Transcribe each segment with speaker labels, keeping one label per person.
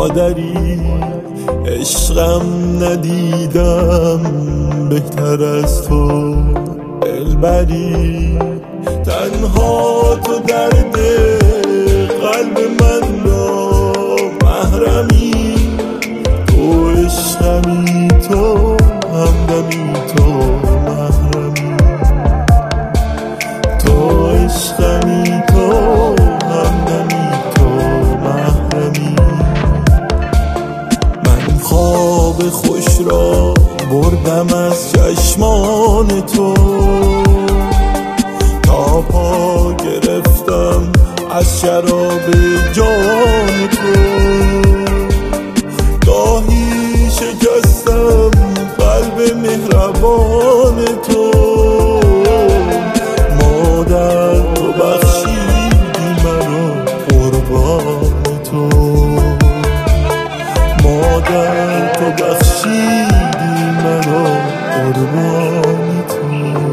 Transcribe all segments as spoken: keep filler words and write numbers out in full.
Speaker 1: مادری عشقم ندیدم بهتر از تو دلبری، تنها تو درد قلب من را محرمی، تو عشقمی تو همدمی تو محرمی، تو عشقمی تو همدمی تو محرمی. من خواب خوش را بردم از چشمان تو، تا پا گرفتم از شراب جان تو، گاهی شکستم قلب مهربان تو، مادر تو بخشیدی مرا قربان تو، مادر تو بخشیدی مرا قربان تو.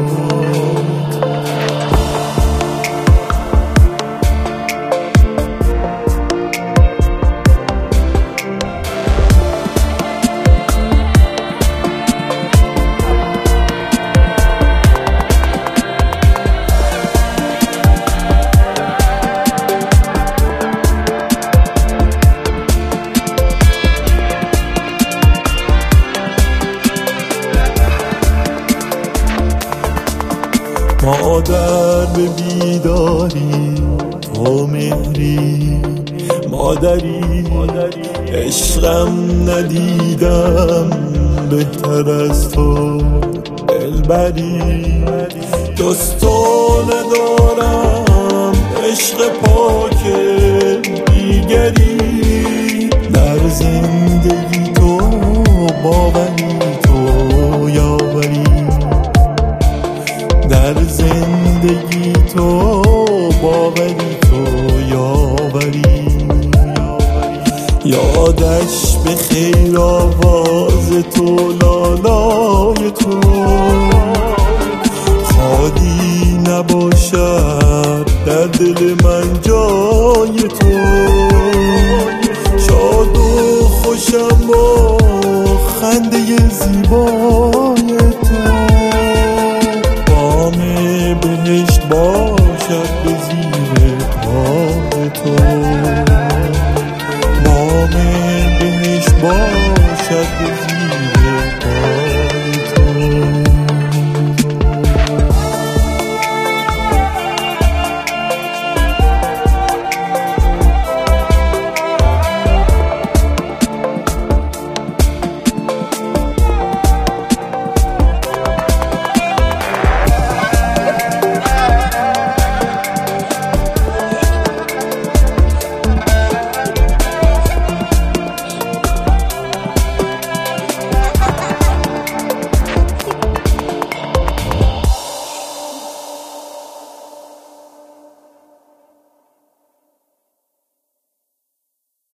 Speaker 1: مادر به بیداری تو مهری، مادری عشقم ندیدم بهتر از تو دلبری، جز تو ندارم عشق پاک دیگری، در زندگی تو باوری تو یاوری، در زندگی تو باوری تو یاوری، یادش به خیر آواز تو لالای تو، خالی نباشد در دل من جای تو، شاد و خوشم با خنده زیبای